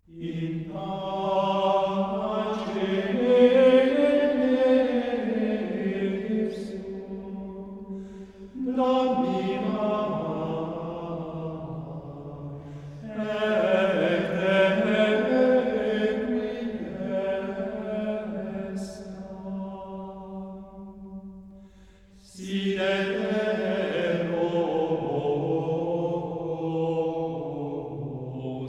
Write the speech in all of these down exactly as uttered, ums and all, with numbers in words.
In pace sum, Domina, et quiescat. Sine Deo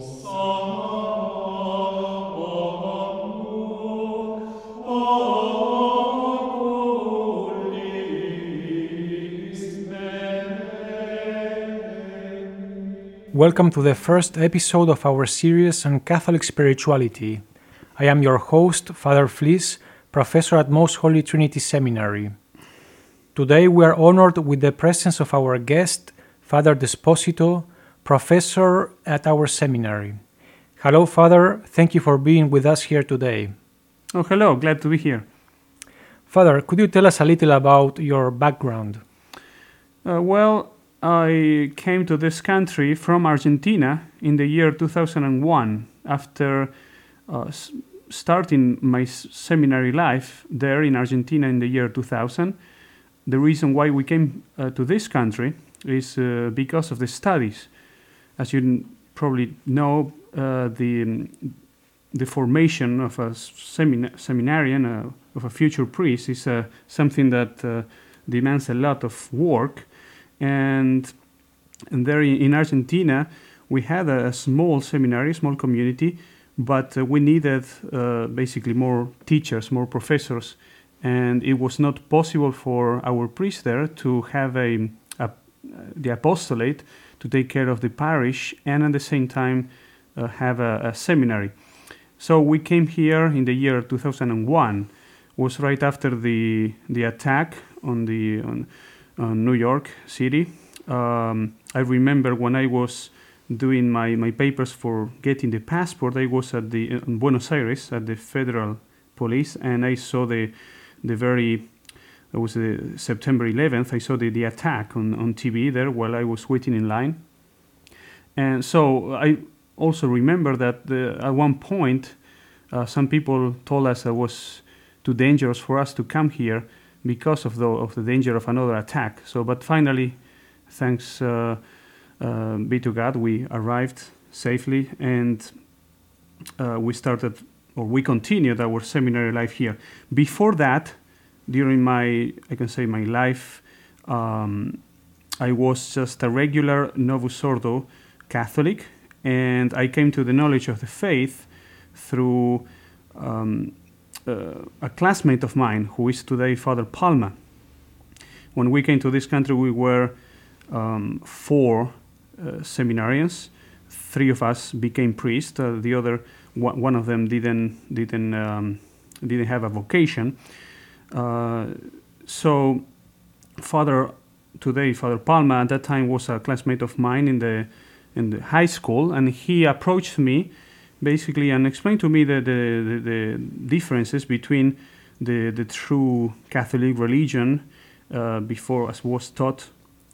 Welcome to the first episode of our series on Catholic spirituality. I am your host, Father Flies, professor at Most Holy Trinity Seminary. Today we are honored with the presence of our guest, Father Desposito, professor at our seminary. Hello, Father. Thank you for being with us here today. Oh, hello. Glad to be here. Father, could you tell us a little about your background? Uh, well, I came to this country from Argentina in the year two thousand one after uh, s- starting my s- seminary life there in Argentina in the year two thousand. The reason why we came uh, to this country is uh, because of the studies. As you n- probably know, uh, the um, the formation of a semin- seminarian, uh, of a future priest, is uh, something that uh, demands a lot of work. And, and there in, in Argentina, we had a, a small seminary, small community, but uh, we needed uh, basically more teachers, more professors, and it was not possible for our priest there to have a, a the apostolate to take care of the parish and at the same time uh, have a, a seminary. So we came here in the year two thousand one. Was right after the the attack on the on, on New York City. Um, I remember when I was doing my, my papers for getting the passport, I was at the in Buenos Aires at the Federal Police, and I saw the the very it was the September eleventh. I saw the, the attack on, on T V there while I was waiting in line, and so I also remember that the, at one point uh, some people told us it was too dangerous for us to come here because of the of the danger of another attack. So, but finally, thanks uh, uh, be to God, we arrived safely, and uh, we started, or we continued our seminary life here. Before that, during my, I can say my life, um, I was just a regular Novus Ordo Catholic, and I came to the knowledge of the faith through um, uh, a classmate of mine who is today Father Palma. When we came to this country, we were um, four uh, seminarians. Three of us became priests. Uh, the other, one, one of them didn't didn't um, didn't have a vocation. Uh, so, Father today, Father Palma, at that time was a classmate of mine in the in the high school, and he approached me basically and explained to me the the, the, the differences between the the true Catholic religion uh, before, as was taught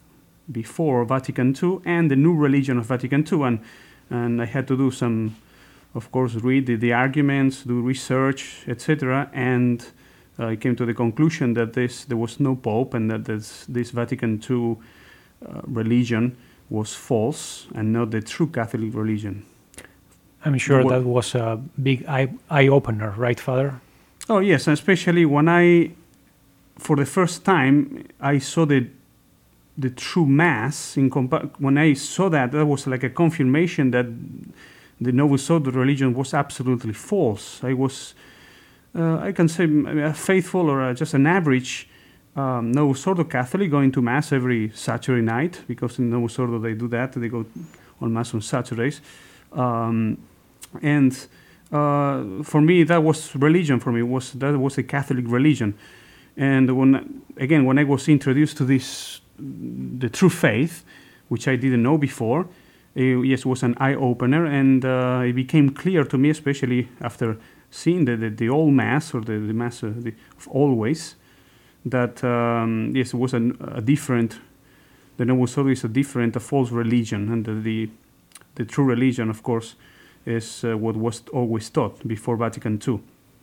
before Vatican two, and the new religion of Vatican two, and and I had to do some, of course, read the, the arguments, do research, et cetera, and uh, I came to the conclusion that this there was no pope, and that this this Vatican two uh, religion was false and not the true Catholic religion. I'm sure Wha- that was a big eye, eye opener, right, Father? Oh yes, especially when I, for the first time, I saw the the true mass. In compa- when I saw that, that was like a confirmation that the Novus Ordo religion was absolutely false. I was, uh, I can say, a faithful or a, just an average um, Novus Ordo Catholic going to mass every Saturday night, because in Novus Ordo they do that. They go on mass on Saturdays, um, and uh, for me that was religion. For me was that was a Catholic religion. And when again when I was introduced to this, the true faith, which I didn't know before, uh, yes, was an eye opener, and uh, it became clear to me, especially after seeing the the, the old mass or the the mass uh, the, of always, that um, yes, it was an, a different. The Novus Ordo is a different, a false religion, and the, the the true religion, of course, is uh, what was always taught before Vatican two.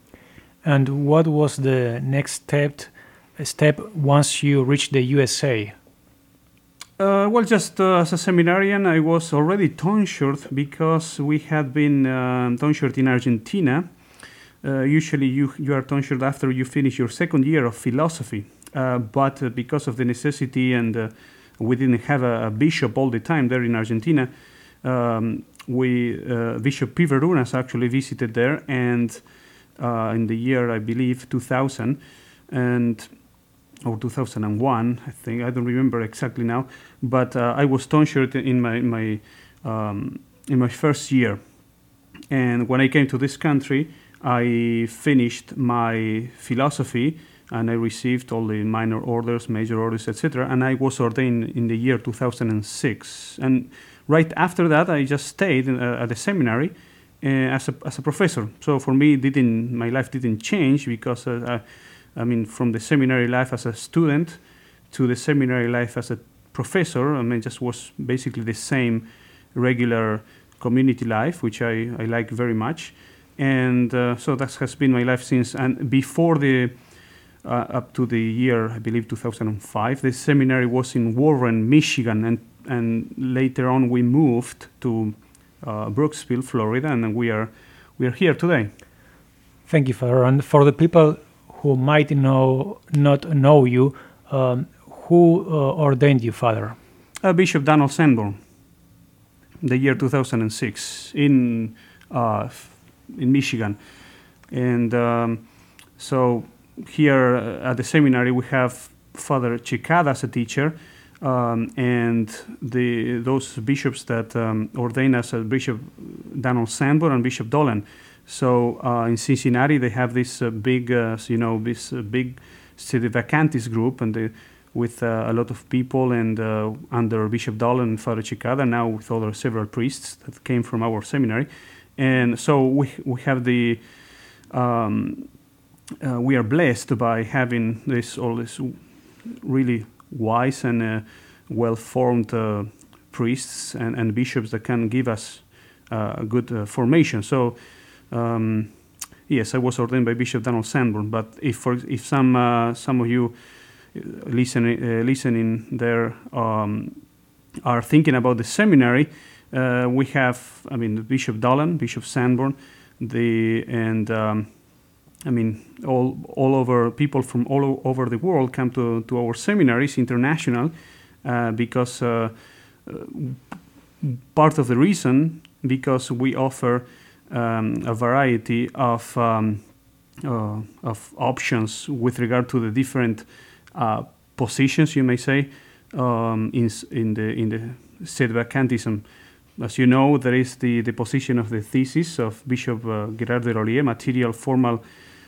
And what was the next step, step once you reached the U S A? Uh, well, just uh, as a seminarian, I was already tonsured because we had been uh, tonsured in Argentina. Uh, usually you, you are tonsured after you finish your second year of philosophy. Uh, but uh, because of the necessity and uh, we didn't have a, a bishop all the time there in Argentina, um, we uh, Bishop Piverunas actually visited there, and uh, in the year, I believe, two thousand, and or two thousand one, I think, I don't remember exactly now, but uh, I was tonsured in my, my, um, in my first year. And when I came to this country, I finished my philosophy and I received all the minor orders, major orders, et cetera. And I was ordained in the year two thousand six. And right after that, I just stayed uh, at the seminary uh, as a as a professor. So for me, didn't my life didn't change because uh, I, I mean, from the seminary life as a student to the seminary life as a professor, I mean, just was basically the same regular community life, which I, I like very much. And uh, so that has been my life since. And before the, uh, up to the year, I believe, two thousand five, the seminary was in Warren, Michigan. And, and later on, we moved to uh, Brooksville, Florida. And we are, we are here today. Thank you, Father. And for the people who might know, not know you, um, who uh, ordained you, Father? Uh, Bishop Daniel Sanborn, the year two thousand six, in... Uh, in Michigan. And um, so here uh, at the seminary we have Father Chicada as a teacher, um, and the those bishops that um, ordain us as Bishop Daniel Sanborn and Bishop Dolan. So uh, in Cincinnati they have this uh, big, uh, you know, this uh, big Sede Vacantis group, and they, with uh, a lot of people, and uh, under Bishop Dolan and Father Chicada, now with other several priests that came from our seminary. And so we we have the um, uh, we are blessed by having this all this really wise and uh, well-formed uh, priests and, and bishops that can give us uh, a good uh, formation. So um, yes, I was ordained by Bishop Daniel Sanborn. But if for if some uh, some of you listening uh, listening there um, are thinking about the seminary. Uh, we have, I mean, Bishop Dolan, Bishop Sanborn, the and um, I mean, all all over people from all o- over the world come to, to our seminaries, international, uh, because uh, uh, part of the reason because we offer um, a variety of um, uh, of options with regard to the different uh, positions, you may say, um, in in the in the Sede Vacantism. As you know, there is the, the position of the thesis of Bishop uh, Gerard de Rolier, material formal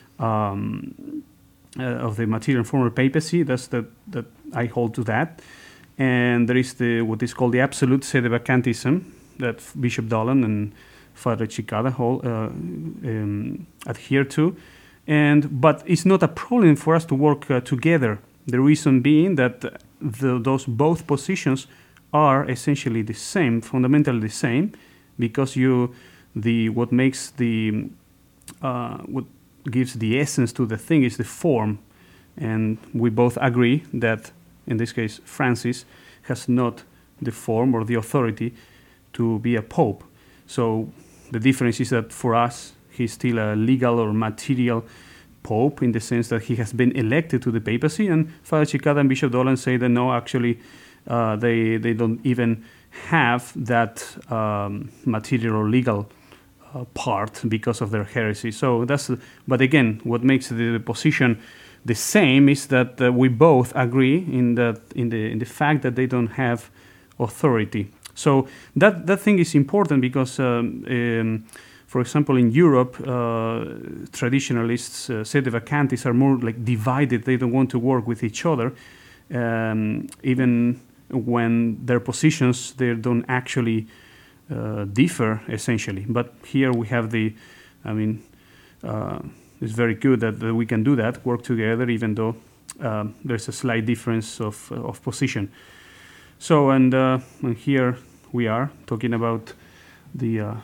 um, uh, of the material formal papacy. That's the, that I hold to that. And there is the what is called the absolute Sede Vacantism that Bishop Dolan and Father Chicada hold, uh, um, adhere to. And but it's not a problem for us to work uh, together. The reason being that the, those both positions are essentially the same, fundamentally the same, because you, the what makes the, uh, what gives the essence to the thing is the form, and we both agree that, in this case, Francis has not the form or the authority to be a pope. So the difference is that for us, he's still a legal or material pope in the sense that he has been elected to the papacy, and Father Chicada and Bishop Dolan say that no, actually, Uh, they they don't even have that um, material or legal uh, part because of their heresy. So that's. Uh, but again, what makes the, the position the same is that uh, we both agree in that in the in the fact that they don't have authority. So that that thing is important because, um, um, for example, in Europe, uh, traditionalists, uh, Sede Vacantis, are more like divided. They don't want to work with each other, um, even when their positions they don't actually uh, differ essentially. But here we have the, I mean, uh, it's very good that, that we can do that, work together, even though uh, there's a slight difference of uh, of position. So and, uh, and here we are talking about the uh,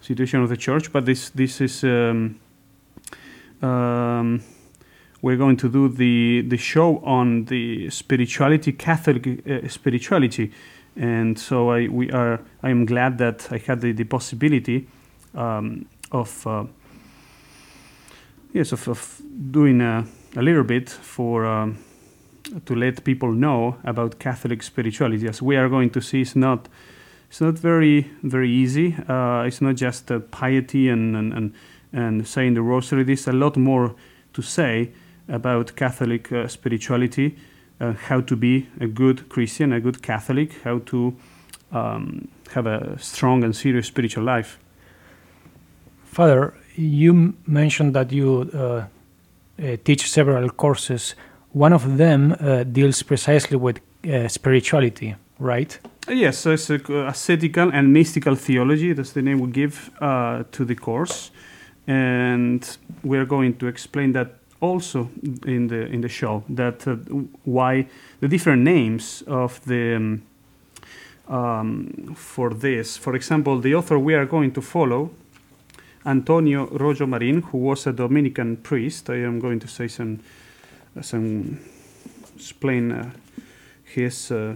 situation of the church. But this this is um, um, we're going to do the the show on the spirituality, Catholic uh, spirituality, and so I we are I am glad that I had the, the possibility um, of uh, yes of, of doing a, a little bit for. Um, to let people know about Catholic spirituality. As we are going to see, it's not it's not very very easy. Uh, it's not just uh, piety and, and, and, and saying the rosary. There's a lot more to say about Catholic uh, spirituality, uh, how to be a good Christian, a good Catholic, how to um, have a strong and serious spiritual life. Father, you m- mentioned that you uh, uh, teach several courses. One of them uh, deals precisely with uh, spirituality, right? Yes, so it's a, uh, ascetical and mystical theology. That's the name we give uh, to the course, and we're going to explain that also in the in the show. That uh, why the different names of the um, um, for this. For example, the author we are going to follow, Antonio Rojo Marin, who was a Dominican priest. I am going to say some. Some explain uh, his uh,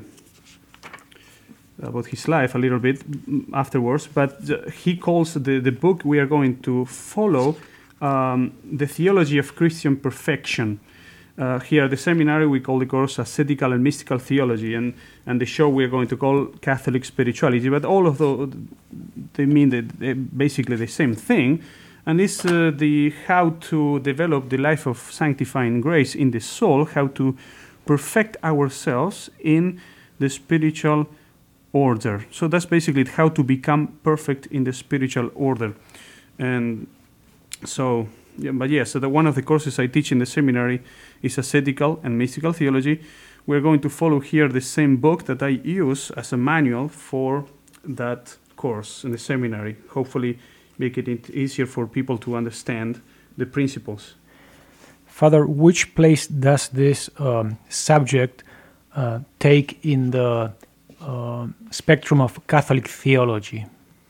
about his life a little bit afterwards, but uh, he calls the, the book we are going to follow um, the theology of Christian perfection. Uh, here at the seminary we call the course ascetical and mystical theology, and, and the show we are going to call Catholic spirituality, but all of those, they mean that basically the same thing. And it's uh, the how to develop the life of sanctifying grace in the soul, how to perfect ourselves in the spiritual order. So that's basically how to become perfect in the spiritual order. And so, yeah, but yes, so the, one of the courses I teach in the seminary is ascetical and mystical theology. We're going to follow here the same book that I use as a manual for that course in the seminary. Hopefully make it easier for people to understand the principles. Father, which place does this um, subject uh, take in the uh, spectrum of Catholic theology?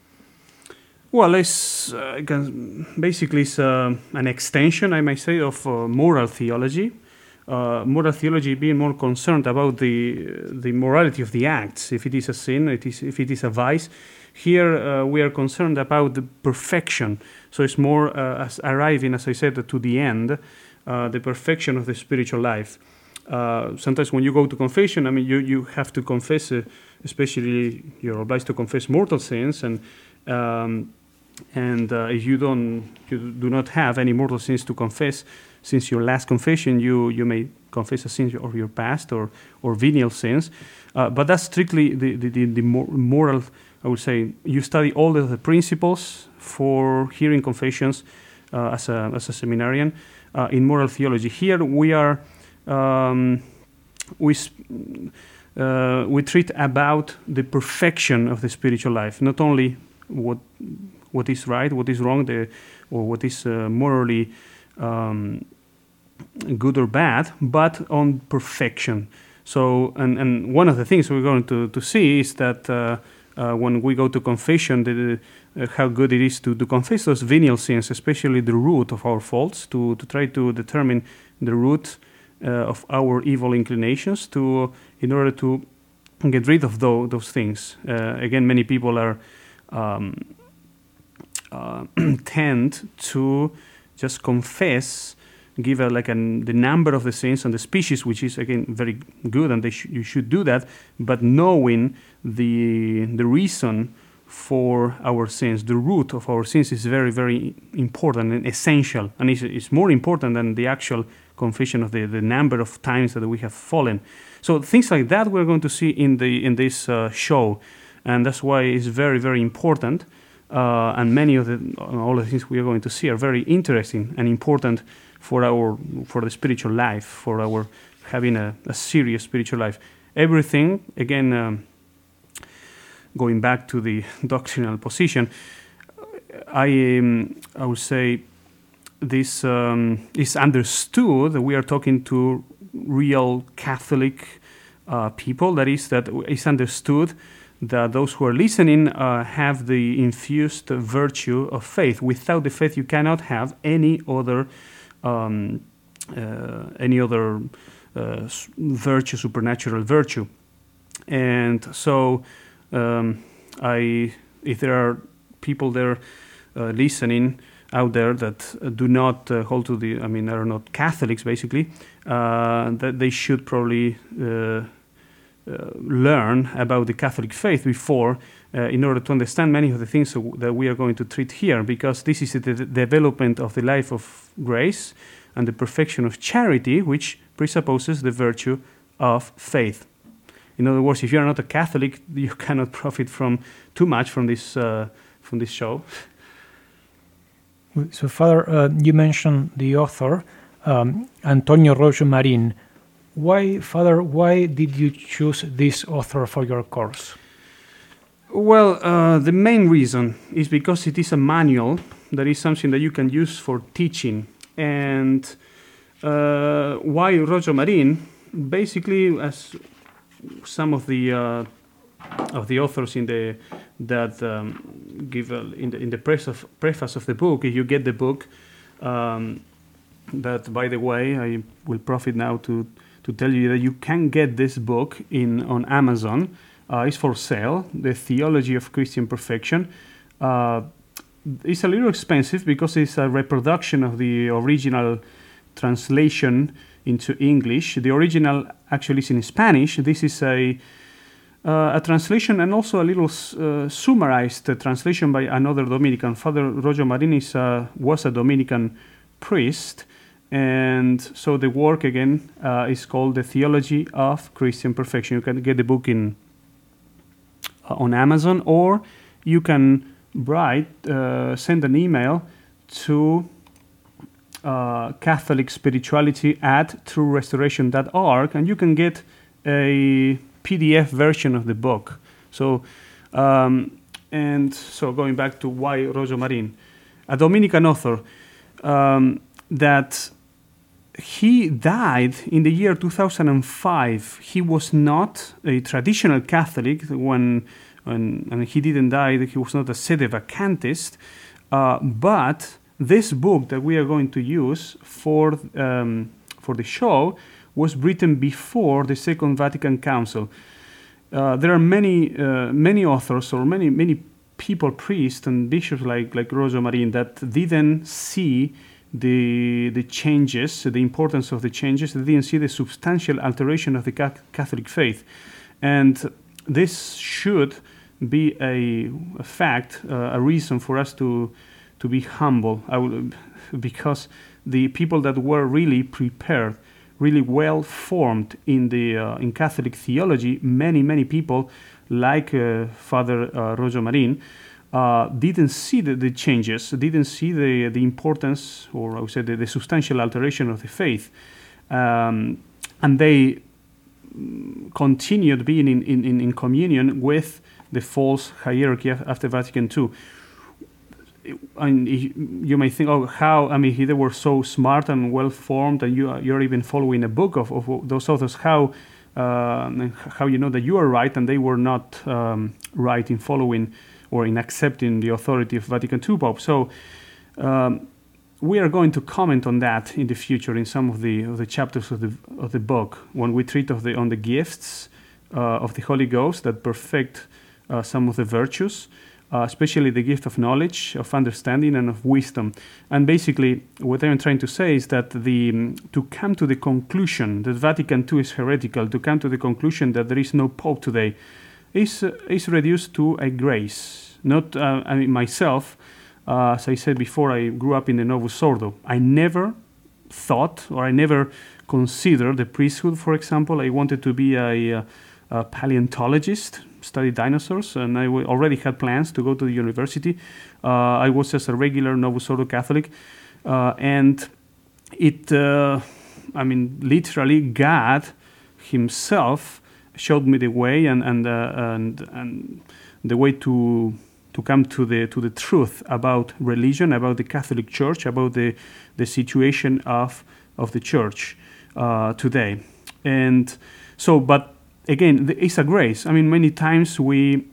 Well, it's uh, basically it's, uh, an extension, I might say, of uh, moral theology. Uh, moral theology being more concerned about the the morality of the acts, if it is a sin, it is, if it is a vice. Here uh, we are concerned about the perfection. So it's more uh, as arriving, as I said, to the end, uh, the perfection of the spiritual life. Uh, sometimes when you go to confession, I mean, you, you have to confess, uh, especially you're obliged to confess mortal sins, and um, and uh, if you don't, you do not have any mortal sins to confess, since your last confession, you you may confess a sin of your past or or venial sins, uh, but that's strictly the the, the, the moral. I would say you study all of the principles for hearing confessions uh, as a as a seminarian uh, in moral theology. Here we are um, we uh, we treat about the perfection of the spiritual life, not only what what is right, what is wrong, the or what is uh, morally um, good or bad, but on perfection. So and and one of the things we're going to to see is that. Uh, Uh, when we go to confession, the, uh, how good it is to, to confess those venial sins, especially the root of our faults, to, to try to determine the root uh, of our evil inclinations, to in order to get rid of those, those things. Uh, again, many people are um, uh, tend to just confess, give a, like an, the number of the sins and the species, which is again very good, and they sh- you should do that, but knowing the the reason for our sins, the root of our sins, is very very important and essential, and it's, it's more important than the actual confession of the, the number of times that we have fallen. So things like that we're going to see in the in this uh, show, and that's why it's very very important. Uh, and many of the all the things we are going to see are very interesting and important for our for the spiritual life, for our having a, a serious spiritual life. Everything, again, um, going back to the doctrinal position, I um, I would say this um, is understood that we are talking to real Catholic uh, people. That is, that it's understood that those who are listening uh, have the infused virtue of faith. Without the faith, you cannot have any other um, uh, any other uh, virtue, supernatural virtue. And so, um, I, if there are people there uh, listening out there that uh, do not uh, hold to the, I mean, are not Catholics, basically, uh, that they should probably uh, uh, learn about the Catholic faith before, uh, in order to understand many of the things that we are going to treat here, because this is the de- development of the life of grace and the perfection of charity, which presupposes the virtue of faith. In other words, if you are not a Catholic, you cannot profit from too much from this uh, from this show. So, Father, uh, you mentioned the author, um, Antonio Roggio Marin. Why, Father, why did you choose this author for your course? Well, uh, the main reason is because it is a manual that is something that you can use for teaching. And uh, why Roggio Marin? Basically, as some of the uh, of the authors in the that um, give uh, in the in the preface of, preface of the book, if you get the book, um, that by the way, I will profit now to to tell you that you can get this book in on Amazon. Uh, it's for sale. The Theology of Christian Perfection. Uh, it's a little expensive because it's a reproduction of the original translation into English. The original actually is in Spanish. This is a uh, a translation and also a little uh, summarized uh, translation by another Dominican. Father Roggio Marin is, uh, was a Dominican priest, and so the work again uh, is called The Theology of Christian Perfection. You can get the book in uh, on Amazon, or you can write, uh, send an email to Uh, Catholic Spirituality at true restoration dot org, and you can get a P D F version of the book. So, um, and so going back to why Roggio Marin, a Dominican author, um, that he died in the year two thousand five. He was not a traditional Catholic when, when and he didn't die. He was not a sedevacantist, uh, but this book that we are going to use for um, for the show was written before the Second Vatican Council. Uh, there are many uh, many authors or many many people, priests and bishops like like Roggio Marin, that didn't see the the changes, the importance of the changes. They didn't see the substantial alteration of the Catholic faith, and this should be a, a fact, uh, a reason for us to. to be humble, I would, because the people that were really prepared, really well formed in the uh, in Catholic theology, many many people like uh, Father uh, Roggio Marin uh, didn't see the, the changes, didn't see the the importance, or I would say the, the substantial alteration of the faith, um, and they continued being in, in, in communion with the false hierarchy after Vatican Two. And you may think, oh, how, I mean, they were so smart and well-formed, and you, you're even following a book of, of those authors, how uh, how you know that you are right and they were not um, right in following or in accepting the authority of Vatican Two Pope. So um, we are going to comment on that in the future in some of the of the chapters of the of the book, when we treat of the on the gifts uh, of the Holy Ghost that perfect uh, some of the virtues. Uh, especially the gift of knowledge, of understanding, and of wisdom. And basically, what I'm trying to say is that the um, to come to the conclusion that Vatican Two is heretical, to come to the conclusion that there is no Pope today, is uh, is reduced to a grace. Not, uh, I mean, myself, uh, as I said before, I grew up in the Novus Ordo. I never thought, or I never considered the priesthood, for example. I wanted to be a, a paleontologist, study dinosaurs, and I w- already had plans to go to the university. Uh, I was just a regular Novus Ordo Catholic, uh, and it, uh, I mean, literally God Himself showed me the way and and uh, and and the way to to come to the to the truth about religion, about the Catholic Church, about the the situation of of the Church uh, today, and so, but. Again, it's a grace. I mean, many times we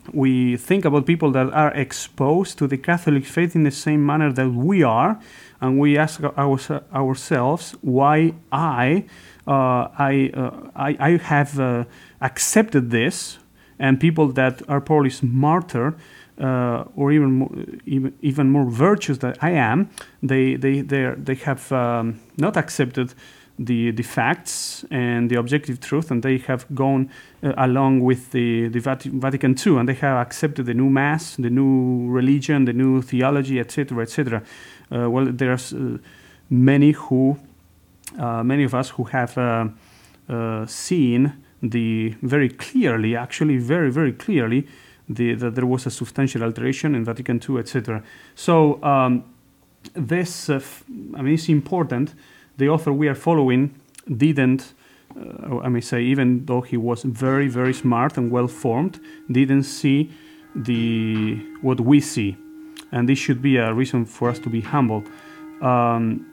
we think about people that are exposed to the Catholic faith in the same manner that we are, and we ask our, ourselves why I uh, I, uh, I I have uh, accepted this, and people that are probably smarter uh, or even more, even even more virtuous than I am, they they they they have um, not accepted the the facts and the objective truth, and they have gone uh, along with the the Vati- Vatican two, and they have accepted the new mass, the new religion, the new theology, et cetera, et cetera. Uh, well, there's uh, many who, uh, many of us who have uh, uh, seen the very clearly, actually very very clearly, the that there was a substantial alteration in Vatican two, et cetera. So um, this, uh, f- I mean, it's important. The author we are following didn't, uh, I may say, even though he was very, very smart and well-formed, didn't see the what we see. And this should be a reason for us to be humble. Um,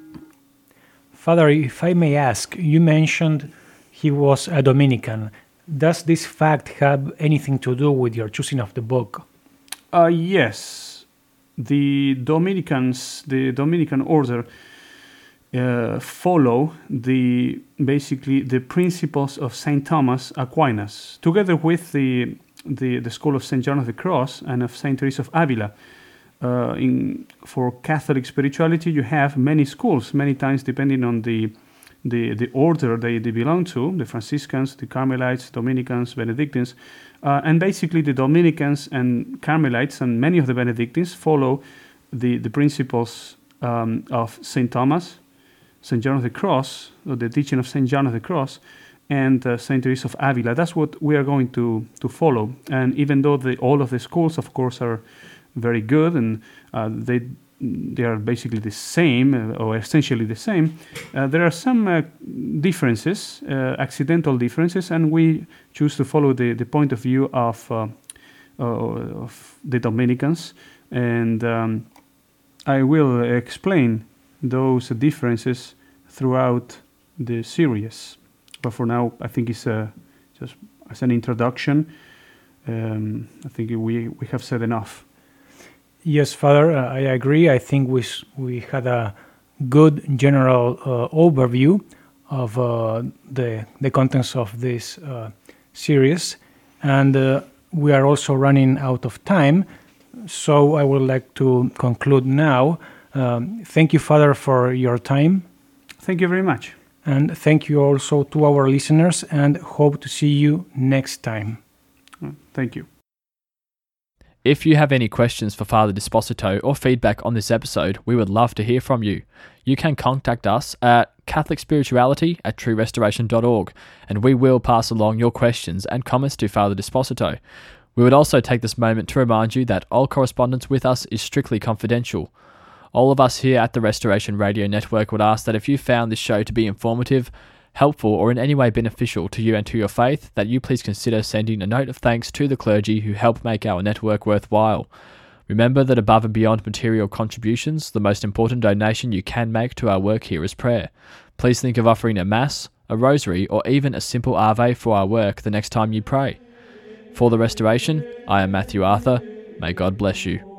Father, if I may ask, you mentioned he was a Dominican. Does this fact have anything to do with your choosing of the book? uh, yes, the Dominicans, the Dominican order, Uh, follow the basically the principles of Saint Thomas Aquinas, together with the the, the school of Saint John of the Cross and of Saint Teresa of Avila. Uh, in for Catholic spirituality, you have many schools, many times depending on the the, the order they, they belong to: the Franciscans, the Carmelites, Dominicans, Benedictines, uh, and basically the Dominicans and Carmelites and many of the Benedictines follow the the principles um, of Saint Thomas, Saint John of the Cross, or the teaching of Saint John of the Cross, and uh, Saint Teresa of Avila. That's what we are going to, to follow. And even though the, all of the schools, of course, are very good and uh, they they are basically the same uh, or essentially the same, uh, there are some uh, differences, uh, accidental differences, and we choose to follow the, the point of view of uh, uh, of the Dominicans. And um, I will explain those differences throughout the series, but for now I think it's uh, just as an introduction. um, I think we we have said enough. Yes, Father, uh, I agree. I think we s- we had a good general uh, overview of uh, the the contents of this uh, series, and uh, we are also running out of time. So I would like to conclude now. Um, thank you, Father, for your time. Thank you very much. And thank you also to our listeners, and hope to see you next time. Uh, Thank you. If you have any questions for Father Disposito or feedback on this episode, we would love to hear from you. You can contact us at catholic spirituality at true restoration dot org, and we will pass along your questions and comments to Father Disposito. We would also take this moment to remind you that all correspondence with us is strictly confidential. All of us here at the Restoration Radio Network would ask that if you found this show to be informative, helpful, or in any way beneficial to you and to your faith, that you please consider sending a note of thanks to the clergy who help make our network worthwhile. Remember that above and beyond material contributions, the most important donation you can make to our work here is prayer. Please think of offering a Mass, a Rosary, or even a simple Ave for our work the next time you pray. For the Restoration, I am Matthew Arthur. May God bless you.